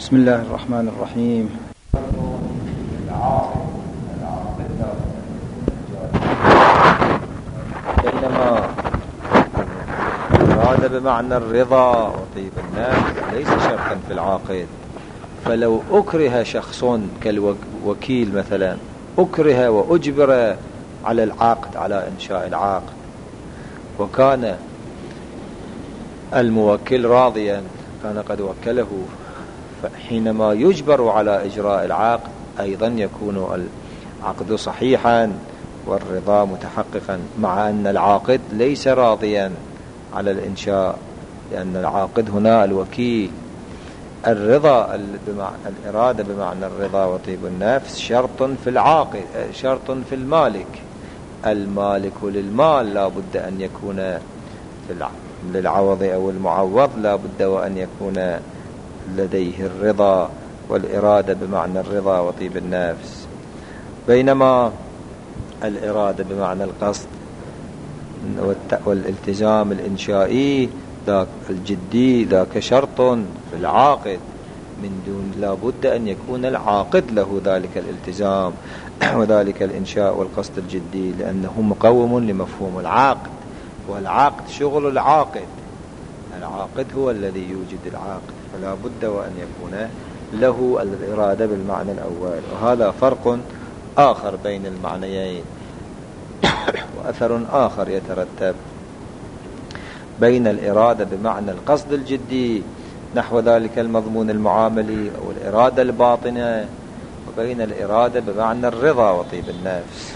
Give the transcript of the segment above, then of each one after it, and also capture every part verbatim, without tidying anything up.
بسم الله الرحمن الرحيم. بينما الإرادة بمعنى الرضا وطيب النفس ليس شرطا في العاقد. فلو أكره شخص كالوكيل مثلا، أكره وأجبر على العقد، على إنشاء العقد، وكان الموكل راضيا، كان قد وكله، فحينما يجبر على إجراء العقد أيضا يكون العقد صحيحا والرضا متحققا، مع أن العاقد ليس راضيا على الإنشاء، لأن العاقد هنا الوكيل. الرضا الإرادة بمعنى الرضا وطيب النفس شرط في العاقد، شرط في المالك. المالك للمال لا بد أن يكون للعوض أو المعوض لا بد وأن يكون لديه الرضا والإرادة بمعنى الرضا وطيب النفس. بينما الإرادة بمعنى القصد والالتزام الإنشائي ذاك الجدي ذاك شرط في العاقد، من دون لا بد أن يكون العاقد له ذلك الالتزام وذلك الإنشاء والقصد الجدي، لأنه مقوم لمفهوم العقد، والعقد شغل العاقد. العاقد هو الذي يوجد العقد، فلا بد وأن يكون له الإرادة بالمعنى الأول. وهذا فرق آخر بين المعنيين وأثر آخر يترتب بين الإرادة بمعنى القصد الجدي نحو ذلك المضمون المعاملي أو الإرادة الباطنة، وبين الإرادة بمعنى الرضا وطيب النفس.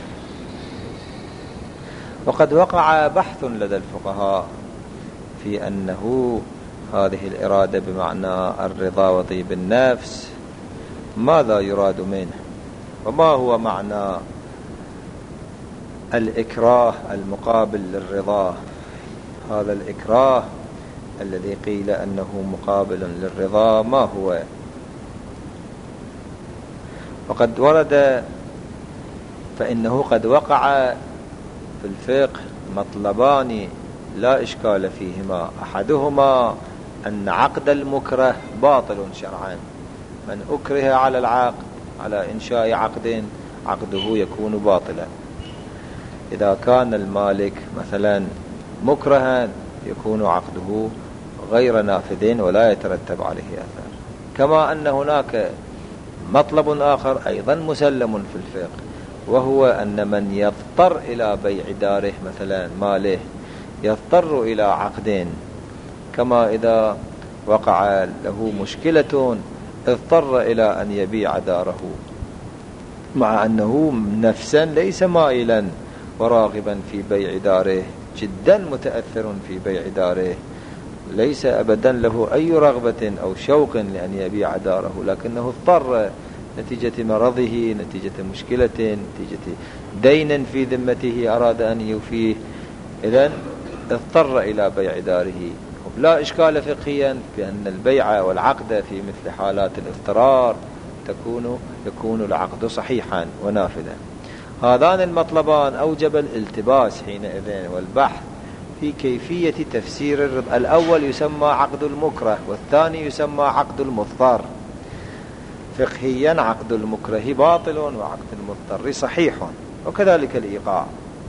وقد وقع بحث لدى الفقهاء في أنه هذه الإرادة بمعنى الرضا وطيب النفس ماذا يراد منه، وما هو معنى الإكراه المقابل للرضا. هذا الإكراه الذي قيل أنه مقابل للرضا ما هو؟ وقد ورد فإنه قد وقع في الفقه مطلبان لا إشكال فيهما. أحدهما أن عقد المكره باطل شرعا. من أكره على العقد، على إنشاء عقد، عقده يكون باطلا. إذا كان المالك مثلا مكرها يكون عقده غير نافذ ولا يترتب عليه أثر. كما أن هناك مطلب آخر أيضا مسلم في الفقه، وهو أن من يضطر إلى بيع داره مثلا ماله، يضطر إلى عقد، كما إذا وقع له مشكلة اضطر إلى أن يبيع داره، مع أنه نفسا ليس مائلا وراغبا في بيع داره، جدا متأثر في بيع داره، ليس أبدا له أي رغبة أو شوق لأن يبيع داره، لكنه اضطر نتيجة مرضه، نتيجة مشكلة، نتيجة دين في ذمته أراد أن يوفيه، إذن اضطر إلى بيع داره. لا إشكال فقهيا بأن البيع والعقد في مثل حالات الاضطرار تكون يكون العقد صحيحا ونافذا. هذان المطلبان أوجب الالتباس حينئذ والبحث في كيفية تفسير الرضا. الأول يسمى عقد المكره، والثاني يسمى عقد المضطر. فقهيا عقد المكره باطل وعقد المضطر صحيح، وكذلك الإيقاع.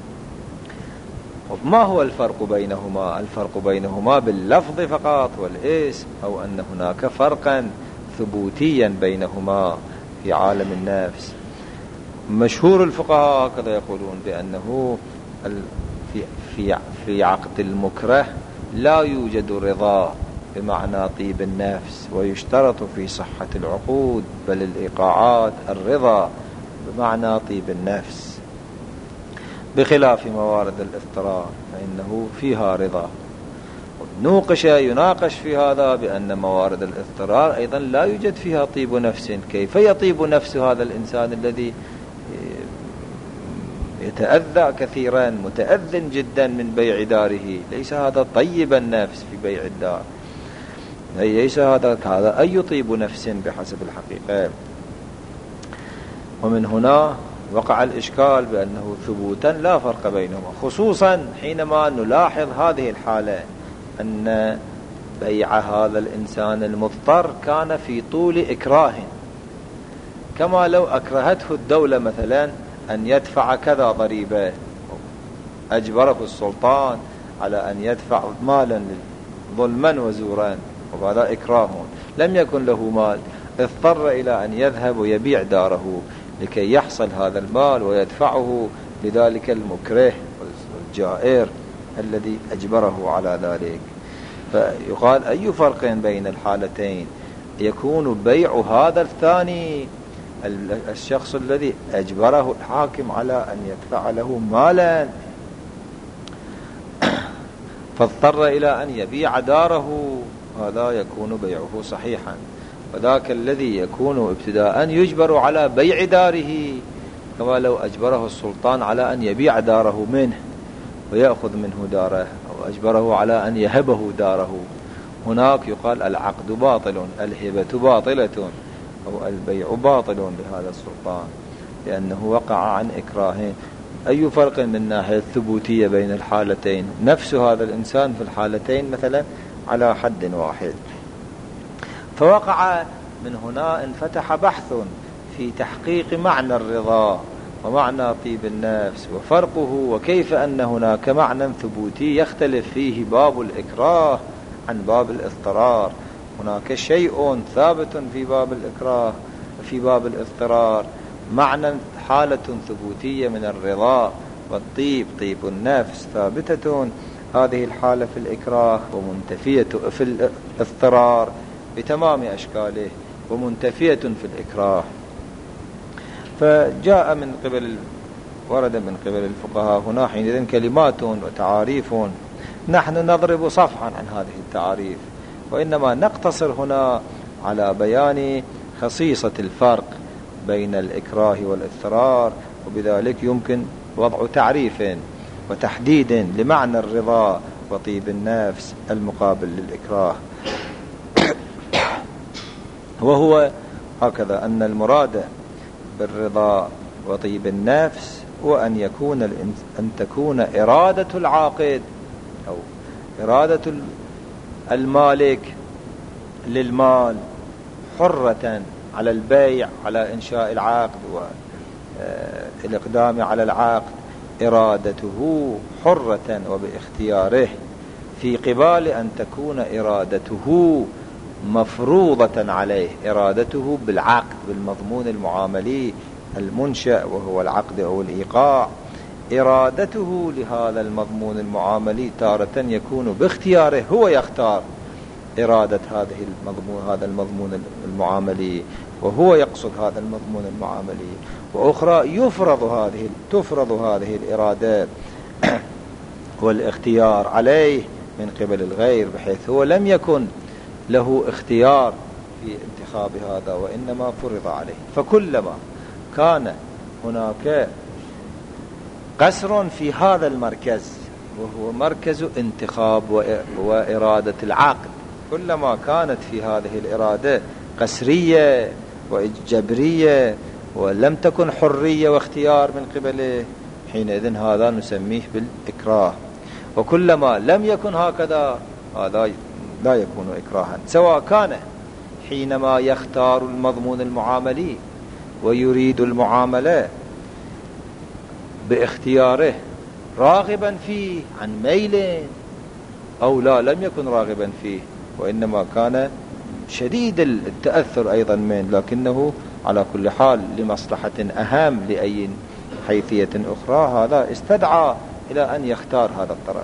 ما هو الفرق بينهما؟ الفرق بينهما باللفظ فقط والاسم، أو أن هناك فرقا ثبوتيا بينهما في عالم النفس. مشهور الفقهاء هكذا يقولون بأنه في في في عقد المكره لا يوجد رضا بمعنى طيب النفس، ويشترط في صحة العقود بل الإيقاعات الرضا بمعنى طيب النفس، بخلاف موارد الاضطرار فإنه فيها رضا. نوقش يناقش في هذا بأن موارد الاضطرار أيضا لا يوجد فيها طيب نفس. كيف يطيب نفس هذا الإنسان الذي يتأذى كثيرا، متأذن جدا من بيع داره؟ ليس هذا طيب النفس في بيع الدار، ليس هذا هذا أي طيب نفس بحسب الحقيقة. ومن هنا وقع الإشكال بأنه ثبوتا لا فرق بينهما، خصوصا حينما نلاحظ هذه الحالة أن بيع هذا الإنسان المضطر كان في طول إكراه، كما لو أكرهته الدولة مثلا أن يدفع كذا ضريبة، أجبره السلطان على أن يدفع مالا ظلما وزورا، وهذا إكراه، لم يكن له مال، اضطر إلى أن يذهب ويبيع داره لكي يحصل هذا المال ويدفعه لذلك المكره والجائر الذي أجبره على ذلك. فيقال أي فرق بين الحالتين؟ يكون بيع هذا الثاني الشخص الذي أجبره الحاكم على أن يدفع له مالا فاضطر إلى أن يبيع داره، هذا يكون بيعه صحيحا. وذاك الذي يكون ابتداء يجبر على بيع داره، كما لو أجبره السلطان على أن يبيع داره منه ويأخذ منه داره، أو أجبره على أن يهبه داره، هناك يقال العقد باطل، الهبة باطلة، أو البيع باطل لهذا السلطان لأنه وقع عن إكراه. أي فرق من ناحية الثبوتية بين الحالتين؟ نفس هذا الإنسان في الحالتين مثلا على حد واحد. فوقع من هنا انفتح بحث في تحقيق معنى الرضا ومعنى طيب النفس وفرقه، وكيف أن هناك معنى ثبوتي يختلف فيه باب الإكراه عن باب الاضطرار. هناك شيء ثابت في باب الإكراه وفي باب الاضطرار، معنى حالة ثبوتية من الرضا والطيب، طيب النفس ثابتة هذه الحالة في الإكراه ومنتفية في الاضطرار بتمام أشكاله، ومنتفية في الإكراه. فجاء من قبل ورد من قبل الفقهاء هنا حينئذ كلمات وتعاريف، نحن نضرب صفحا عن هذه التعاريف، وإنما نقتصر هنا على بيان خصيصة الفرق بين الإكراه والاضطرار، وبذلك يمكن وضع تعريف وتحديد لمعنى الرضا وطيب النفس المقابل للإكراه. وهو هكذا أن المراد بالرضا وطيب النفس وأن يكون أن تكون إرادة العاقد أو إرادة المالك للمال حرة على البيع، على إنشاء العقد والإقدام على العقد، إرادته حرة وباختياره، في قبال أن تكون إرادته مفروضة عليه، إرادته بالعقد بالمضمون المعاملي المنشأ وهو العقد أو الإيقاع. إرادته لهذا المضمون المعاملي تارة يكون باختياره، هو يختار إرادة هذه المضمون هذا المضمون المعاملي وهو يقصد هذا المضمون المعاملي، وأخرى يفرض هذه تفرض هذه الإرادات والاختيار عليه من قبل الغير، بحيث هو لم يكن له اختيار في انتخاب هذا وإنما فرض عليه. فكلما كان هناك قصر في هذا المركز وهو مركز انتخاب وإرادة العقد، كلما كانت في هذه الإرادة قسرية وجبرية ولم تكن حرية واختيار من قبله، حينئذ هذا نسميه بالإكراه. وكلما لم يكن هكذا هذا لا يكون إكراها، سواء كان حينما يختار المضمون المعاملي ويريد المعاملة باختياره راغبا فيه عن ميل، أو لا لم يكن راغبا فيه وإنما كان شديد التأثر أيضا من، لكنه على كل حال لمصلحة أهم لأي حيثية أخرى، هذا استدعى إلى أن يختار هذا الطرف.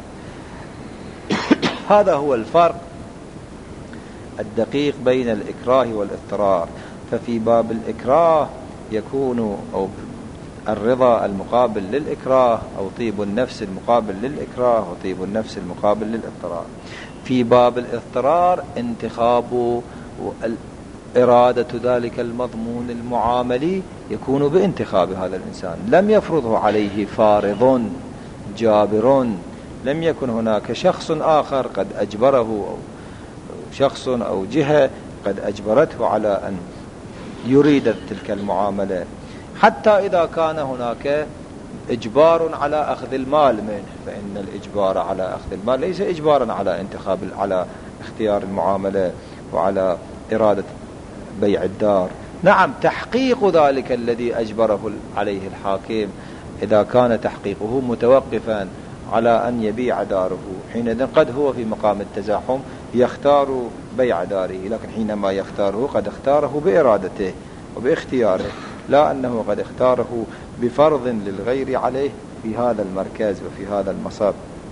هذا هو الفرق الدقيق بين الإكراه والاضطرار. ففي باب الإكراه يكون أو الرضا المقابل للإكراه، أو طيب النفس المقابل للإكراه، وطيب النفس المقابل للاضطرار. في باب الاضطرار انتخاب إرادة ذلك المضمون المعاملي يكون بانتخاب هذا الإنسان، لم يفرضه عليه فارض جابر، لم يكن هناك شخص آخر قد أجبره، أو شخص أو جهة قد أجبرته على أن يريد تلك المعاملة. حتى إذا كان هناك إجبار على أخذ المال منه، فإن الإجبار على أخذ المال ليس إجبارا على انتخاب على اختيار المعاملة وعلى إرادة بيع الدار. نعم تحقيق ذلك الذي أجبره عليه الحاكم إذا كان تحقيقه متوقفا على أن يبيع داره، حينئذ قد هو في مقام التزاحم يختار بيع داره، لكن حينما يختاره قد اختاره بإرادته وباختياره، لا أنه قد اختاره بفرض للغير عليه في هذا المركز وفي هذا المصاب.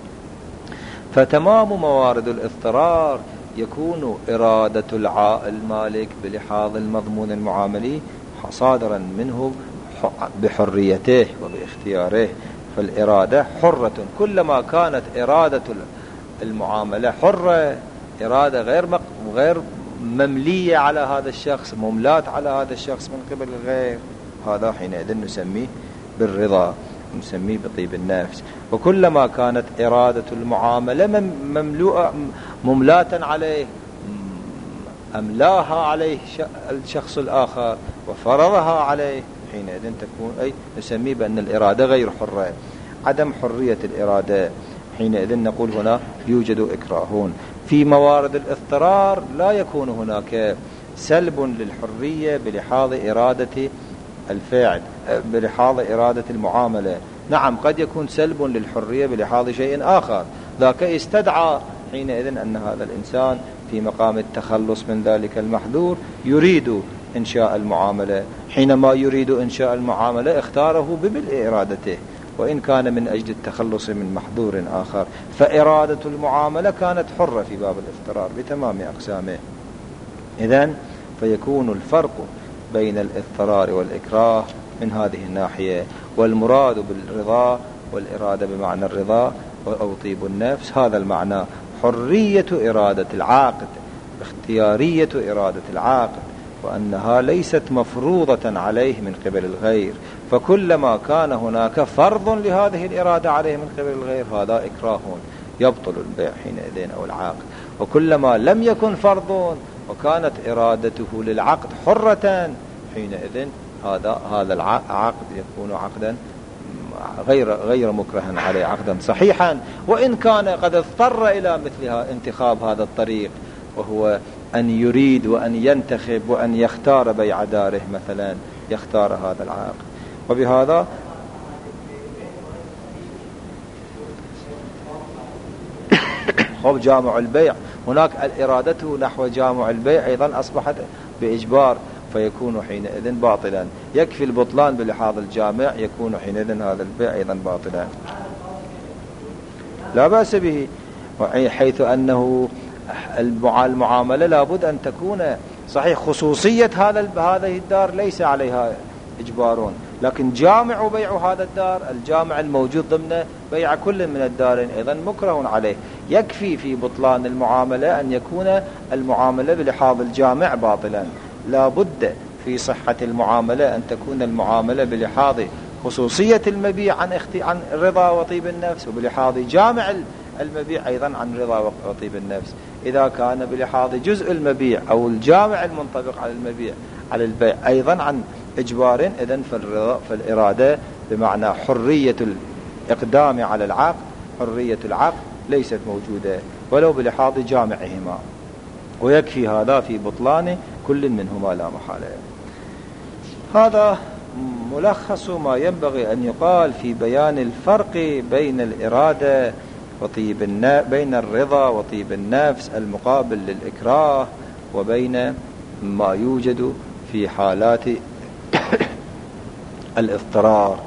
فتمام موارد الاضطرار يكون إرادة المالك بلحاظ المضمون المعاملي صادرا منه بحريته وباختياره. فالإرادة حرة، كلما كانت إرادة المعاملة حرة، إرادة غير مق... غير مملية على هذا الشخص، مملات على هذا الشخص من قبل الغير، هذا حينئذ نسميه بالرضا، نسميه بطيب النفس. وكلما كانت إرادة المعاملة مملوءة مملاة عليه، أملاها عليه الشخص الآخر وفرضها عليه، حينئذ تكون أي نسميه بأن الإرادة غير حرة. عدم حرية الإرادة حينئذ نقول هنا يوجد إكراهون. في موارد الاضطرار لا يكون هناك سلب للحرية بلحاظ إرادة الفاعل بلحاظ إرادة المعاملة. نعم قد يكون سلب للحرية بلحاظ شيء آخر، ذاك استدعى حينئذ أن هذا الإنسان في مقام التخلص من ذلك المحذور يريد إنشاء المعاملة، حينما يريد إنشاء المعاملة اختاره بملء إرادته، وإن كان من أجل التخلص من محذور آخر، فإرادة المعاملة كانت حرة في باب الاضطرار بتمام أقسامه. إذن فيكون الفرق بين الاضطرار والإكراه من هذه الناحية، والمراد بالرضا والإرادة بمعنى الرضا أو طيب النفس هذا المعنى، حرية إرادة العاقد، اختيارية إرادة العاقد، وأنها ليست مفروضة عليه من قبل الغير. فكلما كان هناك فرض لهذه الإرادة عليه من قبل الغير هذا إكراه يبطل البيع حينئذ أو العقد. وكلما لم يكن فرض وكانت إرادته للعقد حرة حينئذ هذا هذا العقد يكون عقدا غير غير مكرها عليه، عقدا صحيحا، وإن كان قد اضطر إلى مثلها انتخاب هذا الطريق، وهو أن يريد وأن ينتخب وأن يختار بيع داره مثلا، يختار هذا العقد. وبهذا خب جامع البيع هناك الإرادة نحو جامع البيع أيضا أصبحت بإجبار، فيكون حينئذ باطلا. يكفي البطلان بلحاظ الجامع، يكون حينئذ هذا البيع أيضا باطلا لا بأس به، حيث أنه المعاملة لابد أن تكون صحيح خصوصية هذا هذه الدار ليس عليها إجبارون، لكن جامع بيع هذا الدار، الجامع الموجود ضمن بيع كل من الدارين أيضا مكره عليه. يكفي في بطلان المعاملة أن يكون المعاملة بلحاظ الجامع باطلا، لا بد في صحة المعاملة أن تكون المعاملة بلحاظ خصوصية المبيع عن اختي عن رضا وطيب النفس، وبلحاظ جامع المبيع أيضا عن رضا وطيب النفس. إذا كان بلحاظ جزء المبيع أو الجامع المنطبق على المبيع على البيع أيضا عن إجبار، إذن فالرضا فالإرادة بمعنى حرية الإقدام على العقد، حرية العقد ليست موجودة ولو بلحاظ جامعهما، ويكفي هذا في بطلان كل منهما لا محالة. هذا ملخص ما ينبغي أن يقال في بيان الفرق بين الإرادة وطيب النفس، بين الرضا وطيب النفس المقابل للإكراه، وبين ما يوجد في حالات الاضطرار.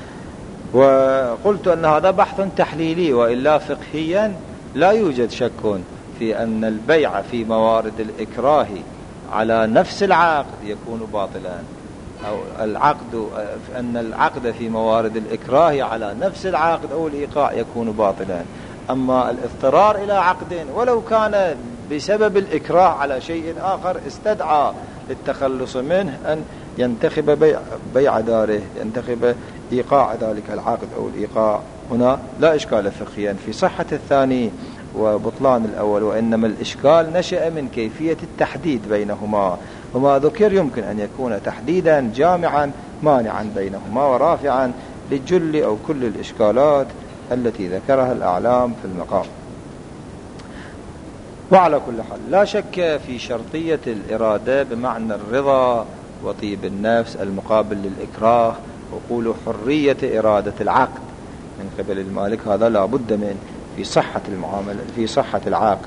وقلت أن هذا بحث تحليلي، وإلا فقهيا لا يوجد شك في أن البيع في موارد الإكراه على نفس العقد يكون باطلا، أو العقد أن العقد في موارد الإكراه على نفس العقد أو الإيقاع يكون باطلا. أما الاضطرار إلى عقد ولو كان بسبب الإكراه على شيء آخر استدعى للتخلص منه أن ينتخب بيع, بيع داره، ينتخب إيقاع ذلك العقد أو الإيقاع، هنا لا إشكال فقهيا في صحة الثاني وبطلان الأول، وإنما الإشكال نشأ من كيفية التحديد بينهما، وما ذكر يمكن أن يكون تحديدا جامعا مانعا بينهما ورافعا للجل أو كل الإشكالات التي ذكرها الأعلام في المقام. وعلى كل حال لا شك في شرطية الإرادة بمعنى الرضا وطيب النفس المقابل للإكراه، وقولوا حرية إرادة العقد من قبل المالك، هذا لا بد من في صحة المعاملة في صحة العقد.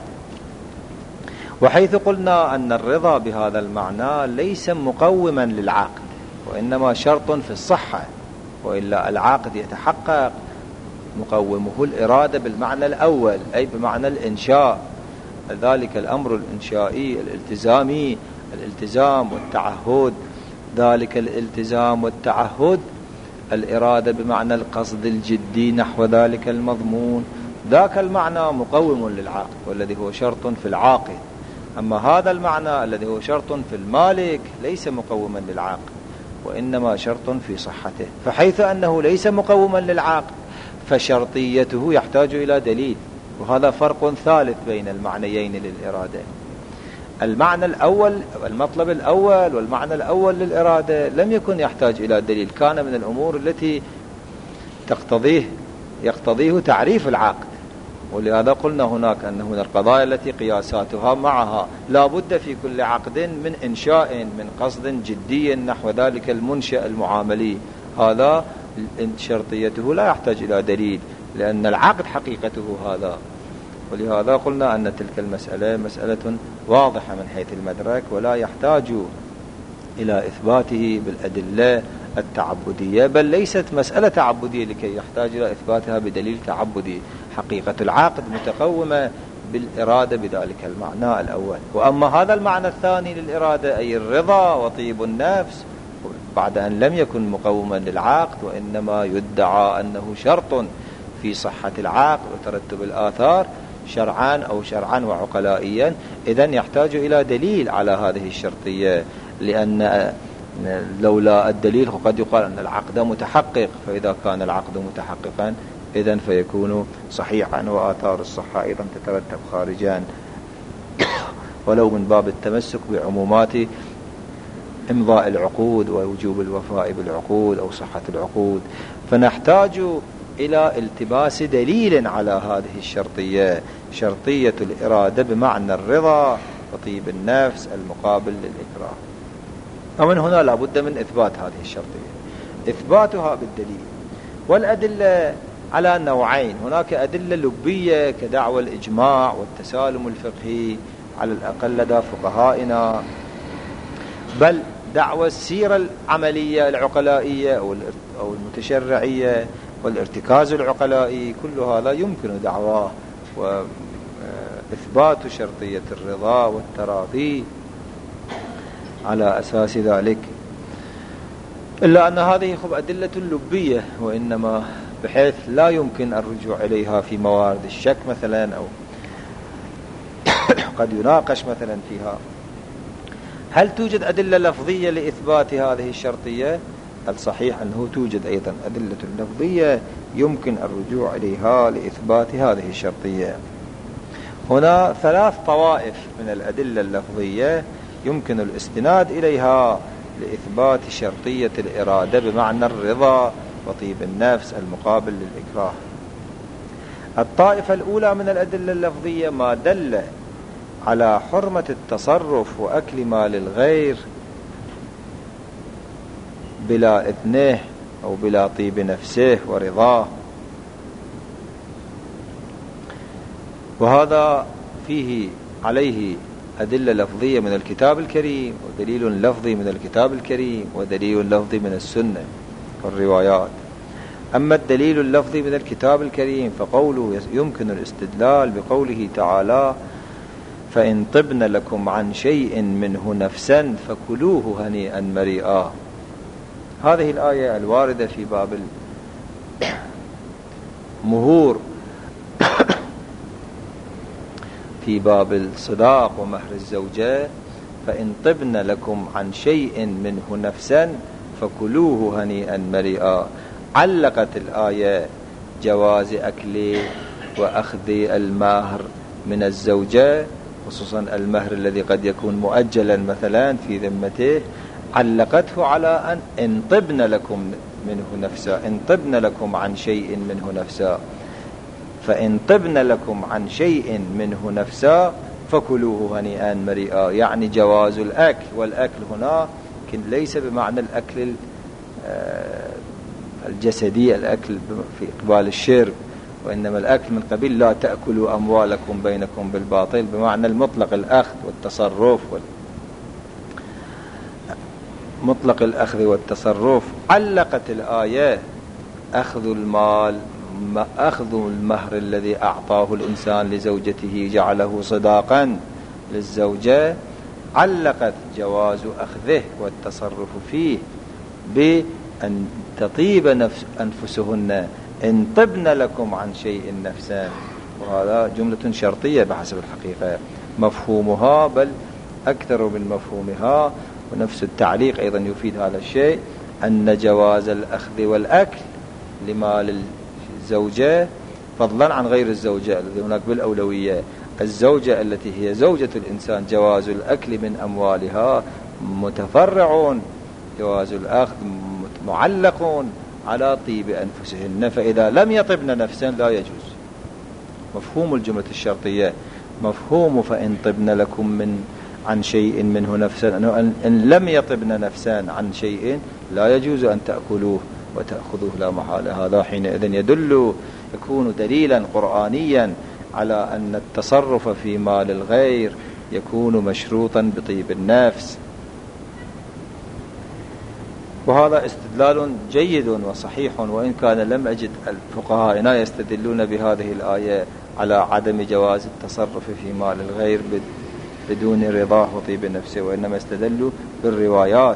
وحيث قلنا أن الرضا بهذا المعنى ليس مقوما للعقد وإنما شرط في الصحة، وإلا العقد يتحقق مقومه الإرادة بالمعنى الأول أي بمعنى الإنشاء، ذلك الأمر الإنشائي الالتزامي، الالتزام والتعهد، ذلك الالتزام والتعهد الإرادة بمعنى القصد الجدي نحو ذلك المضمون، ذاك المعنى مقوم للعقد والذي هو شرط في العاقد. أما هذا المعنى الذي هو شرط في المالك ليس مقوما للعقد وإنما شرط في صحته، فحيث أنه ليس مقوما للعقد فشرطيته يحتاج إلى دليل، وهذا فرق ثالث بين المعنيين للإرادة. المعنى الأول المطلب الأول والمعنى الأول للإرادة لم يكن يحتاج إلى دليل، كان من الأمور التي تقتضيه يقتضيه تعريف العقد، ولهذا قلنا هناك أن هنا القضايا التي قياساتها معها لا بد في كل عقد من إنشاء من قصد جدي نحو ذلك المنشأ المعاملي، هذا شرطيته لا يحتاج إلى دليل لأن العقد حقيقته هذا. ولهذا قلنا أن تلك المسألة مسألة واضحة من حيث المدرك ولا يحتاج إلى إثباته بالأدلة التعبدية، بل ليست مسألة تعبدية لكي يحتاج إلى إثباتها بدليل تعبدي، حقيقة العقد متقومة بالإرادة بذلك المعنى الأول. وأما هذا المعنى الثاني للإرادة أي الرضا وطيب النفس بعد أن لم يكن مقوما للعقد وإنما يدعى أنه شرط في صحة العقد وترتب الآثار شرعا أو شرعا وعقلائيا، إذن يحتاج إلى دليل على هذه الشرطية، لأن لولا الدليل قد يقال أن العقد متحقق، فإذا كان العقد متحققا إذن فيكون صحيحا وآثار الصحة أيضا تترتب خارجا ولو من باب التمسك بعمومات إمضاء العقود ووجوب الوفاء بالعقود أو صحة العقود. فنحتاج إلى التباس دليل على هذه الشرطية، شرطية الإرادة بمعنى الرضا وطيب النفس المقابل للإكراه، ومن هنا لا بد من إثبات هذه الشرطية، إثباتها بالدليل. والأدلة على نوعين، هناك أدلة لبية كدعوى الإجماع والتسالم الفقهي على الأقل لدى فقهائنا، بل دعوى السيرة العملية العقلائية أو المتشرعية والارتكاز العقلائي، كل هذا يمكن دعواه وإثبات شرطية الرضا والتراضي على أساس ذلك، إلا أن هذه خب أدلة لبية وإنما بحيث لا يمكن الرجوع إليها في موارد الشك مثلا، أو قد يناقش مثلا فيها. هل توجد أدلة لفظية لإثبات هذه الشرطية؟ الصحيح أنه توجد أيضا أدلة لفظية يمكن الرجوع إليها لإثبات هذه الشرطية. هنا ثلاث طوائف من الأدلة اللفظية يمكن الاستناد إليها لإثبات شرطية الإرادة بمعنى الرضا وطيب النفس المقابل للإكراه. الطائفة الأولى من الأدلة اللفظية ما دل على حرمة التصرف وأكل مال الغير بلا إذنه أو بلا طيب نفسه ورضاه، وهذا فيه عليه أدلة لفظية من الكتاب الكريم ودليل لفظي من الكتاب الكريم ودليل لفظي من السنة والروايات. أما الدليل اللفظي من الكتاب الكريم فقوله يمكن الاستدلال بقوله تعالى فإن طبن لكم عن شيء منه نفسا فكلوه هنيئا مريئا. هذه الآية الواردة في باب المهور في باب الصداق ومهر الزوجة، فإن طبن لكم عن شيء منه نفسا فكلوه هنيئا مريئا، علقت الآية جواز أكل وأخذ المهر من الزوجة، خصوصا المهر الذي قد يكون مؤجلا مثلا في ذمته، علقته على أن إن طبن لكم منه نفسا، إن طبن لكم عن شيء منه نفسا، فإن طبن لكم عن شيء منه نفسا فكلوه هنيئا مريئا، يعني جواز الأكل. والأكل هنا ليس بمعنى الأكل الجسدي، الأكل في إقبال الشرب، وإنما الأكل من قبيل لا تأكلوا أموالكم بينكم بالباطل، بمعنى المطلق الأخذ والتصرف وال... مطلق الأخذ والتصرف. علقت الآية أخذ المال، أخذ المهر الذي أعطاه الإنسان لزوجته جعله صداقا للزوجة، علقت جواز أخذه والتصرف فيه بأن تطيب نفس أنفسهن إن طبن لكم عن شيء نفسا، وهذا جملة شرطية بحسب الحقيقة، مفهومها بل أكثر من مفهومها. ونفس التعليق أيضا يفيد هذا الشيء، أن جواز الأخذ والأكل لمال الزوجة فضلا عن غير الزوجة الذي هناك بالأولوية. الزوجة التي هي زوجة الإنسان جواز الأكل من أموالها متفرع، جواز الأخذ معلق على طيب أنفسهن، فإذا لم يطبن نفسا لا يجوز. مفهوم الجملة الشرطية، مفهوم فإن طبن لكم من عن شيء منه نفسا، أنه إن لم يطبن نفسا عن شيء لا يجوز أن تأكلوه وتأخذوه لا محالة. هذا حينئذ يدل يكون دليلا قرآنيا على أن التصرف في مال الغير يكون مشروطا بطيب النفس. وهذا استدلال جيد وصحيح، وإن كان لم أجد الفقهاء يستدلون بهذه الآية على عدم جواز التصرف في مال الغير بدون رضاه وطيب نفسه، وإنما استدلوا بالروايات.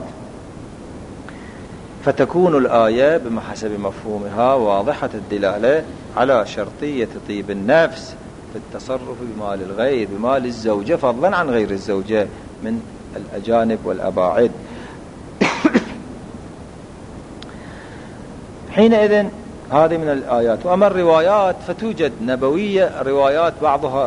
فتكون الآية بحسب مفهومها واضحة الدلالة على شرطية طيب النفس في التصرف بمال الغير، بمال الزوجة فضلا عن غير الزوجة من الأجانب والأباعد. حينئذ هذه من الآيات. وأما الروايات فتوجد نبوية، روايات بعضها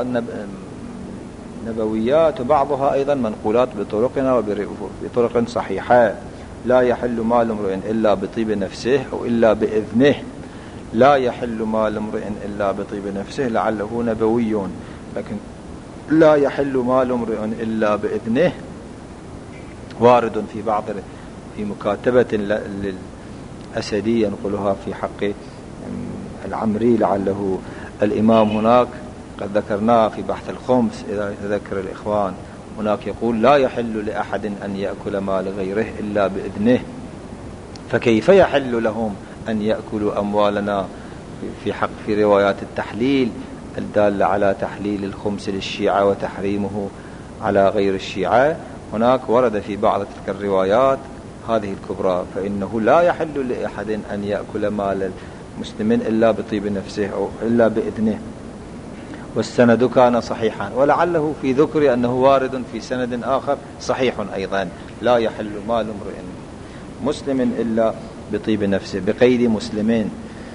نبويات وبعضها أيضا منقولات بطرقنا وبطرق صحيحة. لا يحل مال امرئ إلا بطيب نفسه أو إلا بإذنه، لا يحل مال امرئ إلا بطيب نفسه لعله نبوي، لكن لا يحل مال امرئ إلا بإذنه وارد في بعض في مكاتبة للأسدي ينقلها في حق العمري، لعله الإمام هناك قد ذكرناه في بحث الخمس إذا يتذكر الإخوان، هناك يقول لا يحل لأحد أن يأكل مال غيره إلا بإذنه، فكيف يحل لهم أن يأكلوا أموالنا في حق في روايات التحليل الدالة على تحليل الخمس للشيعة وتحريمه على غير الشيعة. هناك ورد في بعض تلك الروايات هذه الكبرى، فإنه لا يحل لأحد أن يأكل مال المسلم إلا بطيب نفسه أو إلا بإذنه، والسند كان صحيحا، ولعله في ذكر أنه وارد في سند آخر صحيح أيضا، لا يحل مال امرئ مسلم إلا بطيب نفسه بقيد مسلمين.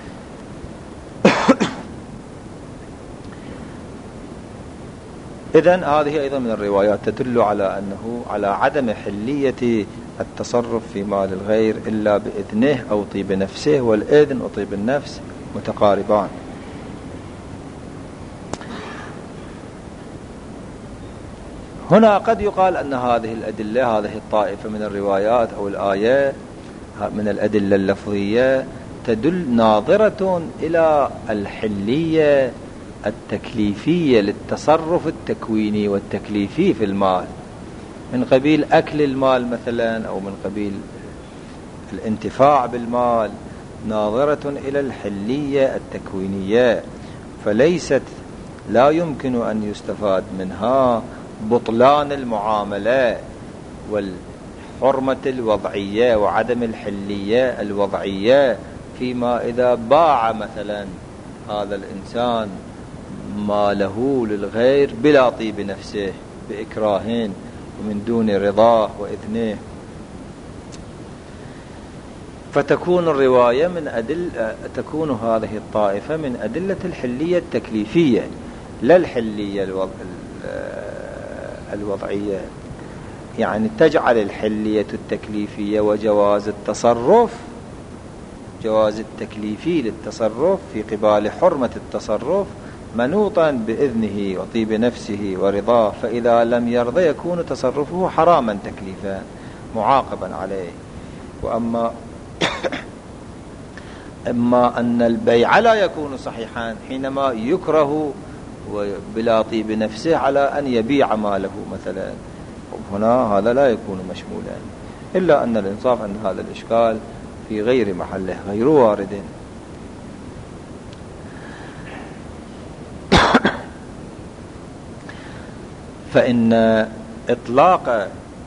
إذن هذه أيضا من الروايات تدل على أنه على عدم حلية التصرف في مال الغير إلا بإذنه أو طيب نفسه، والإذن وطيب النفس متقاربان. هنا قد يقال أن هذه الأدلة، هذه الطائفة من الروايات أو الآيات من الأدلة اللفظية تدل ناظرة إلى الحلية التكليفية للتصرف التكويني والتكليفي في المال، من قبيل أكل المال مثلا أو من قبيل الانتفاع بالمال، ناظرة إلى الحلية التكوينية، فليست لا يمكن أن يستفاد منها بطلان المعاملة والحرمة الوضعية وعدم الحلية الوضعية فيما إذا باع مثلا هذا الإنسان ماله للغير بلا طيب نفسه بإكراه ومن دون رضاه وإذنه. فتكون الرواية من أدل تكون هذه الطائفة من أدلة الحلية التكليفية لا الحلية الوض... الوضعية، يعني تجعل الحلية التكليفية وجواز التصرف، جواز التكليفي للتصرف في قبال حرمة التصرف منوطا بإذنه وطيب نفسه ورضاه، فإذا لم يرضى يكون تصرفه حراما تكليفا معاقبا عليه. وأما أما أن البيع لا يكون صحيحا حينما يكره بلا طيب نفسه على أن يبيع ماله مثلا، هنا هذا لا يكون مشمولا، إلا أن الإنصاف أن هذا الإشكال في غير محله غير وارد. فإن إطلاق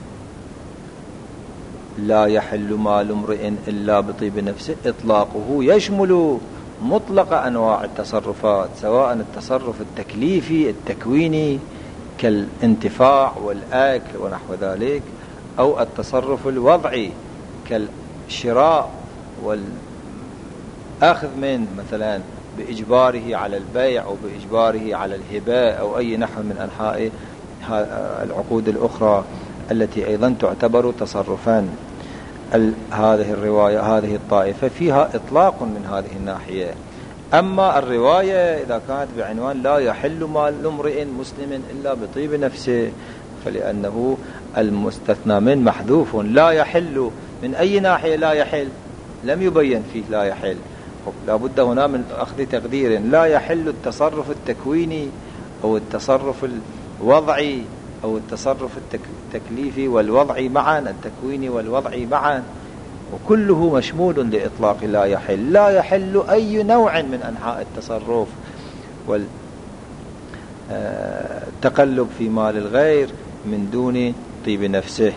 لا يحل مال امرئ إلا بطيب نفسه إطلاقه يشمل مطلق أنواع التصرفات، سواء التصرف التكليفي التكويني كالانتفاع والأكل ونحو ذلك، أو التصرف الوضعي كالشراء والأخذ من مثلا بإجباره على البيع أو بإجباره على الهباء أو أي نحو من أنحاء العقود الأخرى التي أيضا تعتبر تصرفا. هذه الرواية هذه الطائفة فيها إطلاق من هذه الناحية. أما الرواية إذا كانت بعنوان لا يحل مال امرئ مسلم إلا بطيب نفسه، فلأنه المستثنى من محذوف، لا يحل من أي ناحية لا يحل، لم يبين فيه لا يحل، لا بد هنا من أخذ تقدير. لا يحل التصرف التكويني أو التصرف الوضعي أو التصرف التكليفي والوضعي معا، التكويني والوضعي معا، وكله مشمول لإطلاق لا يحل. لا يحل أي نوع من أنحاء التصرف والتقلب في مال الغير من دون طيب نفسه.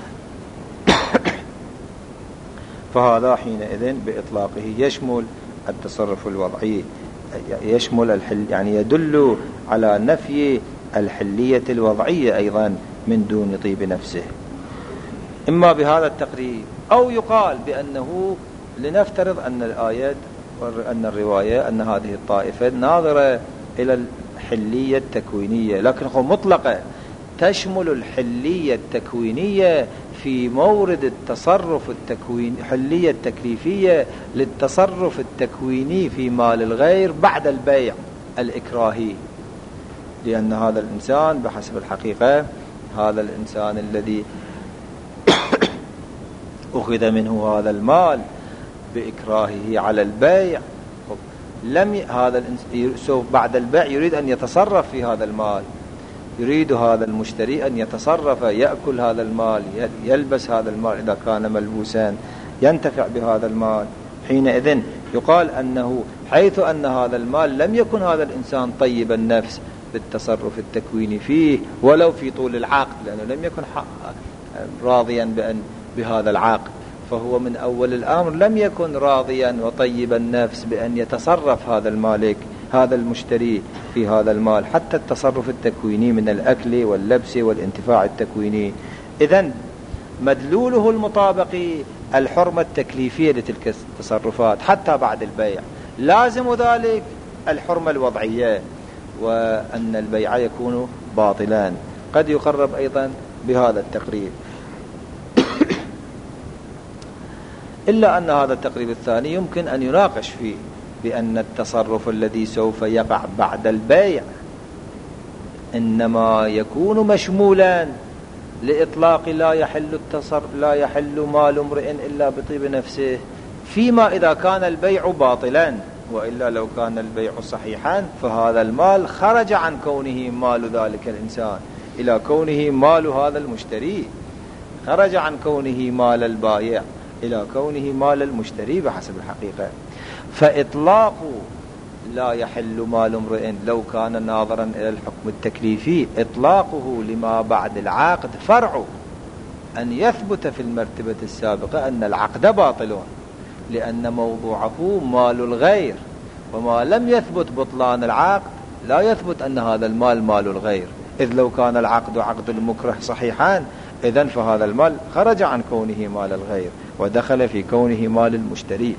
فهذا حينئذ بإطلاقه يشمل التصرف الوضعي، يشمل الحل، يعني يدل على نفي الحلية الوضعية أيضا من دون طيب نفسه، إما بهذا التقريب أو يقال بأنه لنفترض أن الآيات أن الرواية أن هذه الطائفة ناظرة إلى الحلية التكوينية، لكن مطلقة تشمل الحلية التكوينية في مورد التصرف التكوين، حلية التكليفية للتصرف التكويني في مال الغير بعد البيع الإكراهي، لأن هذا الإنسان بحسب الحقيقة هذا الإنسان الذي أخذ منه هذا المال بإكراهه على البيع، لم ي... هذا الإنسان بعد البيع يريد أن يتصرف في هذا المال، يريد هذا المشتري أن يتصرف، يأكل هذا المال، يلبس هذا المال إذا كان ملبوسا، ينتفع بهذا المال. حينئذ يقال أنه حيث أن هذا المال لم يكن هذا الإنسان طيب النفس بالتصرف التكويني فيه ولو في طول العقد، لأنه لم يكن راضيا بأن بهذا العقد، فهو من أول الأمر لم يكن راضيا وطيب النفس بأن يتصرف هذا المالك هذا المشتري في هذا المال، حتى التصرف التكويني من الأكل واللبس والانتفاع التكويني. إذن مدلوله المطابقي الحرمة التكليفية لتلك التصرفات حتى بعد البيع، لازم ذلك الحرمة الوضعية، وأن البيع يكون باطلان. قد يقرب أيضا بهذا التقريب، إلا أن هذا التقريب الثاني يمكن أن يناقش فيه، بأن التصرف الذي سوف يقع بعد البيع إنما يكون مشمولا لإطلاق لا يحل التصرف لا يحل مال امرئ إلا بطيب نفسه، فيما إذا كان البيع باطلا، وإلا لو كان البيع صحيحا فهذا المال خرج عن كونه مال ذلك الإنسان إلى كونه مال هذا المشتري، خرج عن كونه مال البائع إلى كونه مال المشتري بحسب الحقيقة. فإطلاق لا يحل مال امرئ لو كان ناظرا إلى الحكم التكليفي، إطلاقه لما بعد العقد فرع أن يثبت في المرتبة السابقة أن العقد باطل، لأن موضوعه مال الغير، وما لم يثبت بطلان العقد لا يثبت أن هذا المال مال الغير، إذ لو كان العقد عقد المكره صحيحان إذن فهذا المال خرج عن كونه مال الغير ودخل في كونه مال المشتري.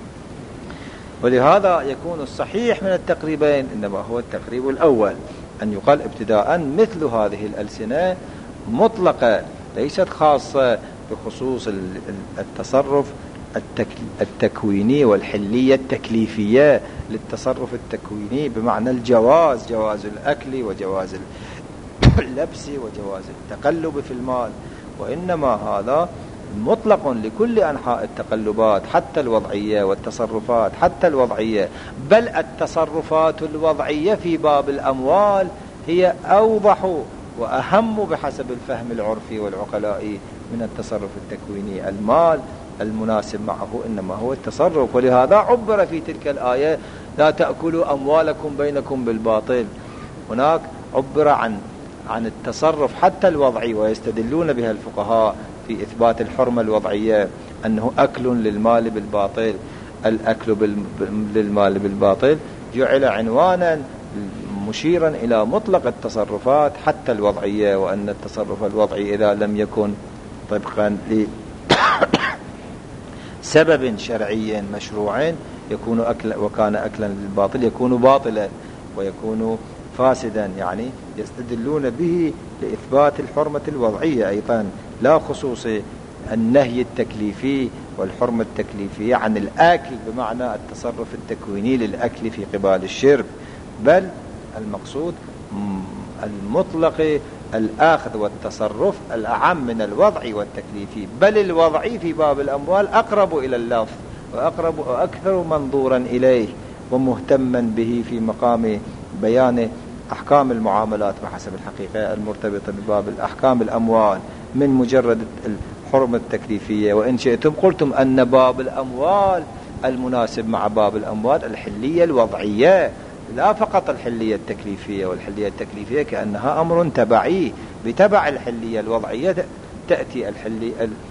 ولهذا يكون الصحيح من التقريبين إنما هو التقريب الأول، أن يقال ابتداء مثل هذه الألسنة مطلقة ليست خاصة بخصوص التصرف التكويني والحلية التكليفية للتصرف التكويني، بمعنى الجواز، جواز الأكل وجواز اللبس وجواز التقلب في المال، وإنما هذا مطلق لكل أنحاء التقلبات حتى الوضعية والتصرفات حتى الوضعية، بل التصرفات الوضعية في باب الأموال هي أوضح وأهم بحسب الفهم العرفي والعقلائي من التصرف التكويني. المال المناسب معه إنما هو التصرف، ولهذا عبر في تلك الآية لا تأكلوا أموالكم بينكم بالباطل. هناك عبر عن عن التصرف حتى الوضعي، ويستدلون بها الفقهاء في إثبات الحرمة الوضعية أنه أكل للمال بالباطل. الأكل للمال بالباطل جعل عنوانا مشيرا إلى مطلق التصرفات حتى الوضعية، وأن التصرف الوضعي إذا لم يكن طبقا لسبب شرعي مشروع يكون أكل، وكان أكلا للباطل يكون باطلا ويكون فاسدا. يعني يستدلون به لإثبات الحرمة الوضعية أيضا، لا خصوص النهي التكليفي والحرمة التكليفية عن الأكل بمعنى التصرف التكويني للأكل في قبال الشرب، بل المقصود المطلق الآخذ والتصرف الأعم من الوضعي والتكليفي، بل الوضعي في باب الأموال أقرب إلى اللفظ وأقرب وأكثر منظورا إليه ومهتما به في مقام بيان أحكام المعاملات بحسب الحقيقة المرتبطة بباب الأحكام الأموال من مجرد الحرمة التكليفية. وإن شئتم قلتم أن باب الأموال المناسب مع باب الأموال الحلية الوضعية، لا فقط الحلية التكليفية، والحلية التكليفية كأنها أمر تبعي بتبع الحلية الوضعية تأتي الحلية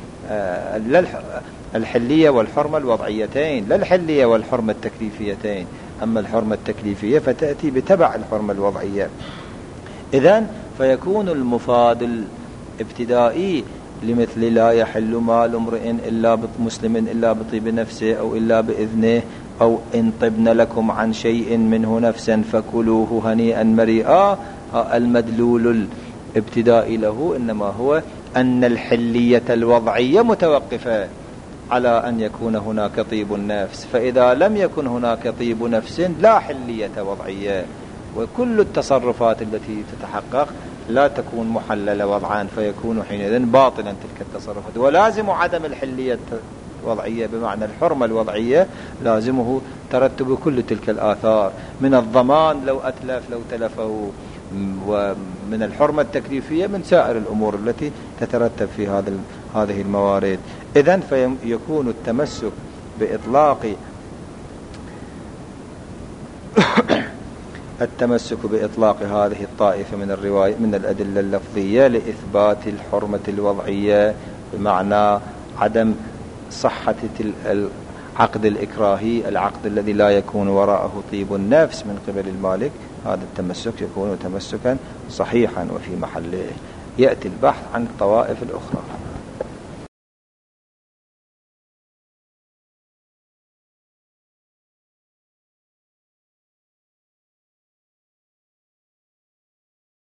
الحلية والحرمة الوضعيتين، لا الحلية والحرمة التكليفيتين. أما الحرمة التكليفية فتأتي بتبع الحرمة الوضعية. إذن فيكون المفاد الابتدائي لمثل لا يحل مال امرئ إلا مسلم إلا بطيب نفسه أو إلا بإذنه أو إن طبن لكم عن شيء منه نفسا فكلوه هنيئا مريئا. المدلول الابتدائي له إنما هو أن الحلية الوضعية متوقفة على أن يكون هناك طيب النفس، فإذا لم يكن هناك طيب نفس لا حلية وضعية، وكل التصرفات التي تتحقق لا تكون محللة وضعا، فيكون حينئذ باطلا تلك التصرفات. ولازم عدم الحلية الوضعية بمعنى الحرمة الوضعية لازمه ترتب كل تلك الآثار من الضمان لو أتلف لو تلفه، ومن الحرمة التكليفية من سائر الأمور التي تترتب في هذا هذه الموارد. إذن فيكون التمسك بإطلاق التمسك بإطلاق هذه الطائفة من الرواية من الأدلة اللفظية لإثبات الحرمة الوضعية بمعنى عدم صحة العقد الإكراهي، العقد الذي لا يكون وراءه طيب النفس من قبل المالك. هذا التمسك يكون تمسكا صحيحا وفي محله. يأتي البحث عن الطوائف الأخرى.